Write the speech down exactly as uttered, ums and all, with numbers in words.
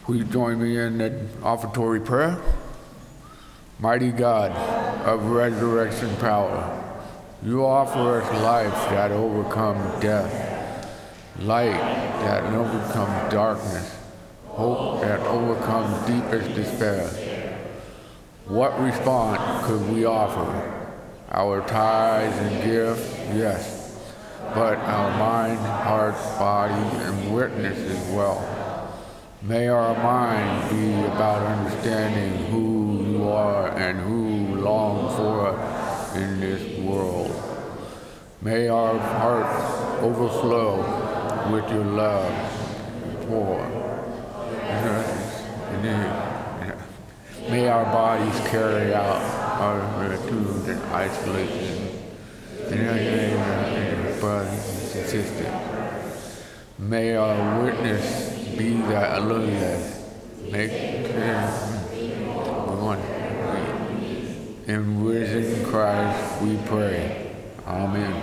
Please join me in the offertory prayer. Mighty God of resurrection power, you offer us life that overcomes death, light that overcomes darkness, hope that overcomes deepest despair. What response could we offer? Our tithes and gifts, yes, but our mind, heart, body, and witness as well. May our mind be about understanding who you are and who long for us in this world. May our hearts overflow with your love for may our bodies carry out our gratitude and isolation and brothers and sisters. May our witness be that illuminate, make one. In risen Christ we pray. Amen.